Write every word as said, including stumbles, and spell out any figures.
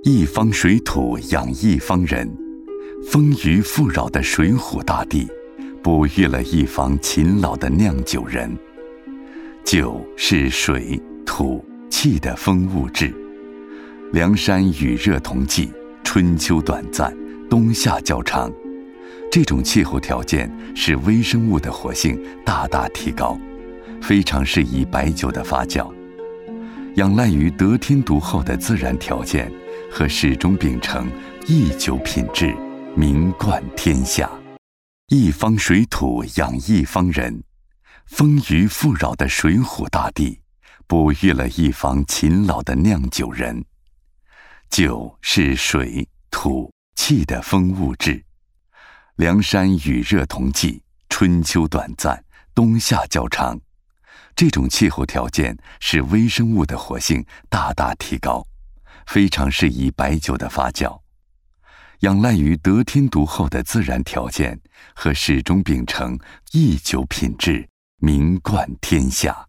一方水土养一方人，丰腴富饶的水浒大地哺育了一方勤劳的酿酒人。酒是水土气的风物质，凉山雨热同季，春秋短暂，冬夏较长。这种气候条件使微生物的活性大大提高，非常适宜白酒的发酵。仰赖于得天独厚的自然条件和始终秉承一酒品质，名冠天下。一方水土养一方人，丰腴富饶的水浒大地哺育了一方勤劳的酿酒人。酒是水土气的风物质，凉山雨热同季，春秋短暂，冬夏较长。这种气候条件使微生物的活性大大提高，非常适宜白酒的发酵。仰赖于得天独厚的自然条件和始终秉承一酒品质，名冠天下。